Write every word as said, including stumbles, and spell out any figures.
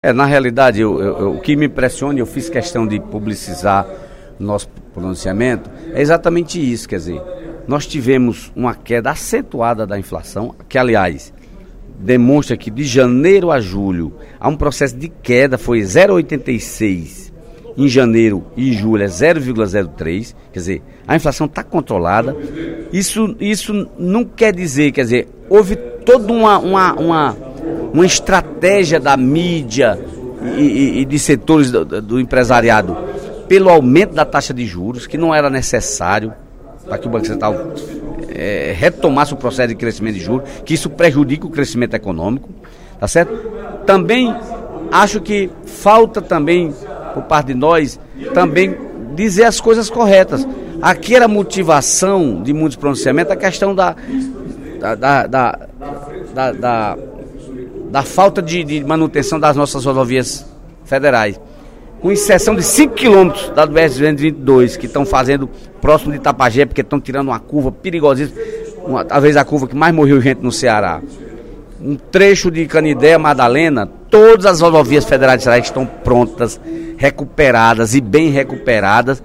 É, na realidade, eu, eu, eu, o que me impressiona, eu fiz questão de publicizar o nosso pronunciamento, é exatamente isso, quer dizer, nós tivemos uma queda acentuada da inflação, que aliás, demonstra que de janeiro a julho, há um processo de queda, foi zero vírgula oitenta e seis em janeiro e julho é zero vírgula zero três, quer dizer, a inflação está controlada, isso, isso não quer dizer, quer dizer, houve toda uma... uma, uma uma estratégia da mídia e, e, e de setores do, do empresariado pelo aumento da taxa de juros, que não era necessário para que o Banco Central é, retomasse o processo de crescimento de juros, que isso prejudica o crescimento econômico, tá certo? Também acho que falta também, por parte de nós, também dizer as coisas corretas. Aqui era a motivação de muitos pronunciamentos, a questão da... da, da, da, da, da da falta de, de manutenção das nossas rodovias federais, com exceção de cinco quilômetros da B R duzentos e vinte e dois, que estão fazendo próximo de Itapajé, porque estão tirando uma curva perigosíssima, uma, talvez a curva que mais morreu gente no Ceará. Um trecho de Canidé a Madalena, todas as rodovias federais estão prontas, recuperadas e bem recuperadas,